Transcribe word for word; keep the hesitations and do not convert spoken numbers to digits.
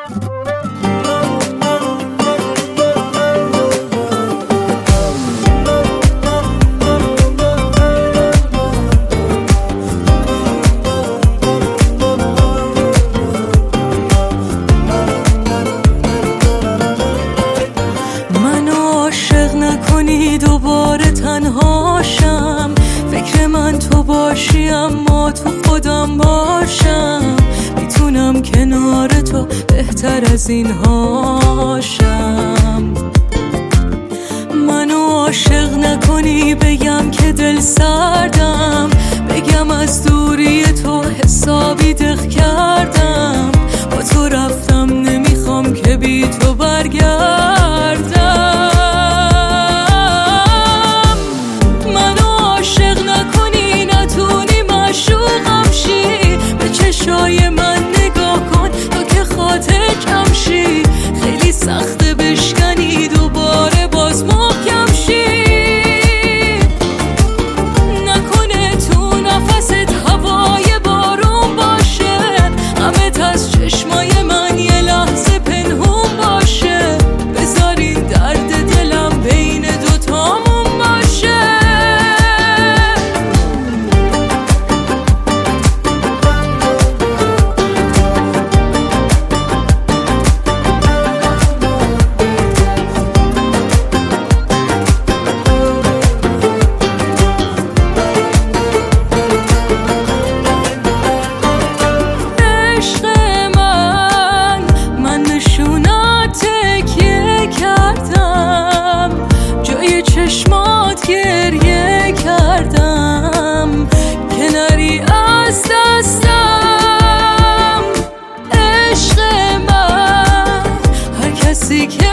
دوباره تنهاشم، فکر من تو باشی اما تو خودم باشم. میتونم کنار تو بهتر از این هاشم. منو عاشق نکنی بگم که دل سردم، بگم از دوری تو حسابی دق کردم. با تو رفتم نمیخوام که بی تو برگردم. چشای من نگاه کن تا که خاطر کم شی، خیلی سخته بشکنی دوباره باز محکم شی. نکنه تو نفست هوای بارون باشه، غمت از چشمای من یه لحظه پنهون باشه. بذارین درد دلم بین دوتامون باشه. چشمات گریه کردم کناری از دستم. عشق من هر کسی که